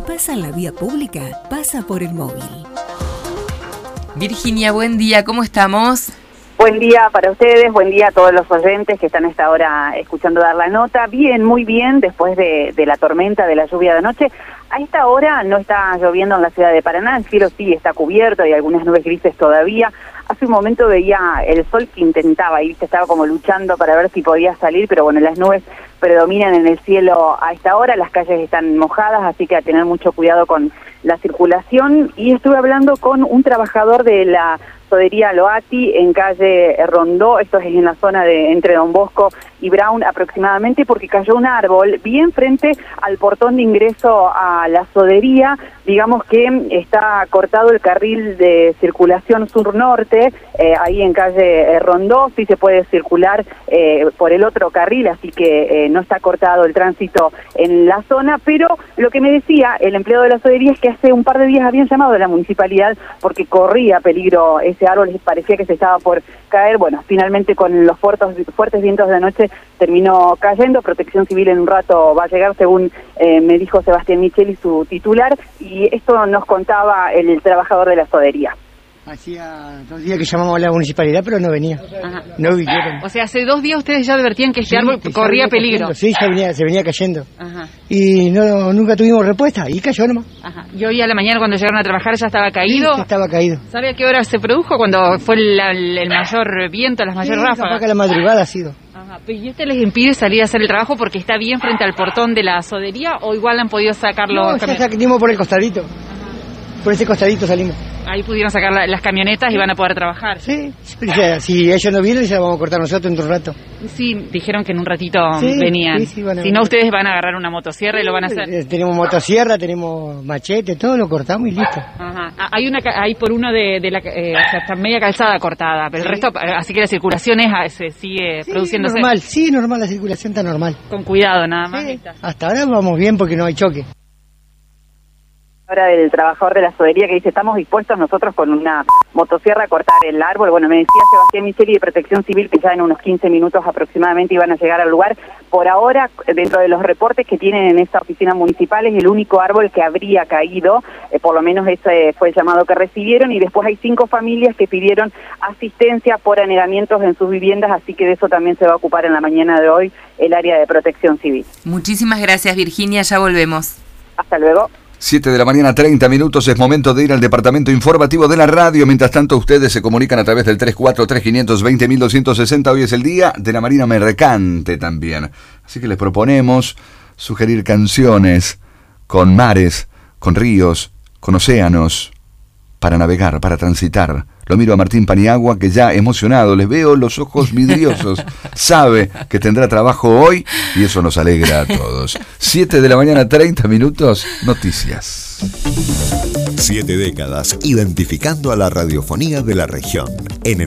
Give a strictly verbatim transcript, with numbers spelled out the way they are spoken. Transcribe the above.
pasa en la vía pública, pasa por el móvil. Virginia, buen día, ¿cómo estamos? Buen día para ustedes, buen día a todos los oyentes que están a esta hora escuchando dar la nota. Bien, muy bien, después de, de la tormenta, de la lluvia de anoche. A esta hora no está lloviendo en la ciudad de Paraná, el cielo sí está cubierto, hay algunas nubes grises todavía. Hace un momento veía el sol que intentaba, y estaba como luchando para ver si podía salir, pero bueno, las nubes predominan en el cielo a esta hora, las calles están mojadas, así que a tener mucho cuidado con la circulación. Y estuve hablando con un trabajador de la Sodería Loati en calle Rondó, esto es en la zona de entre Don Bosco y Brown aproximadamente, porque cayó un árbol bien frente al portón de ingreso a la sodería. Digamos que está cortado el carril de circulación sur-norte, eh, ahí en calle Rondó, sí se puede circular eh, por el otro carril, así que eh, no está cortado el tránsito en la zona, pero lo que me decía el empleado de la sodería es que hace un par de días habían llamado a la municipalidad porque corría peligro ese árbol, parecía que se estaba por caer. Bueno, finalmente con los fuertes, fuertes vientos de anoche terminó cayendo. Protección Civil en un rato va a llegar, según eh, me dijo Sebastián Micheli, su titular, y esto nos contaba el trabajador de la sodería. Hacía dos días que llamamos a la municipalidad, pero no venía. Ajá. No vinieron. O sea, hace dos días ustedes ya advertían que este Sí, árbol que corría ya venía peligro. cayendo. Sí, ya venía, se venía cayendo. Ajá. Y no nunca tuvimos respuesta, y cayó nomás. Ajá. Y hoy a la mañana cuando llegaron a trabajar ya estaba caído. Sí, estaba caído. ¿Sabe a qué hora se produjo? Cuando fue el, el, el mayor viento, las mayores Sí, ráfagas. capaz que la madrugada ha sido. Ajá. ¿Y este les impide salir a hacer el trabajo porque está bien frente al portón de la sodería o igual han podido sacarlo? No, ya salimos por el costadito. Ajá. Por ese costadito salimos. Ahí pudieron sacar la, las camionetas y van a poder trabajar. Sí, pero ya, si ellos no vienen, ya vamos a cortar nosotros en un rato. Sí, dijeron que en un ratito Sí, venían. sí, sí, van a Si no, ustedes van a agarrar una motosierra y lo van a hacer. Eh, Tenemos motosierra, tenemos machete, todo lo cortamos y listo. Ajá. Ah, Hay una, ca- hay por uno de, de la, eh, o sea, está media calzada cortada, pero el resto, eh, así que la circulación es, ah, se sigue Sí, produciéndose. normal, sí, normal, la circulación está normal. Con cuidado nada más. Sí, hasta ahora vamos bien porque no hay choque. Ahora del trabajador de la sodería que dice, estamos dispuestos nosotros con una motosierra a cortar el árbol. Bueno, me decía Sebastián Micheli de Protección Civil que ya en unos quince minutos aproximadamente iban a llegar al lugar. Por ahora, dentro de los reportes que tienen en esta oficina municipal, es el único árbol que habría caído, eh, por lo menos ese fue el llamado que recibieron, y después hay cinco familias que pidieron asistencia por anegamientos en sus viviendas, así que de eso también se va a ocupar en la mañana de hoy el área de Protección Civil. Muchísimas gracias, Virginia, ya volvemos. Hasta luego. siete de la mañana, treinta minutos, es momento de ir al departamento informativo de la radio. Mientras tanto, ustedes se comunican a través del tres cuatro tres, cinco dos cero, dos uno dos cero. Hoy es el día de la Marina Mercante también. Así que les proponemos sugerir canciones con mares, con ríos, con océanos, para navegar, para transitar. Lo miro a Martín Paniagua, que ya emocionado, les veo los ojos vidriosos. Sabe que tendrá trabajo hoy y eso nos alegra a todos. siete de la mañana, treinta minutos, noticias. Siete décadas identificando a la radiofonía de la región. En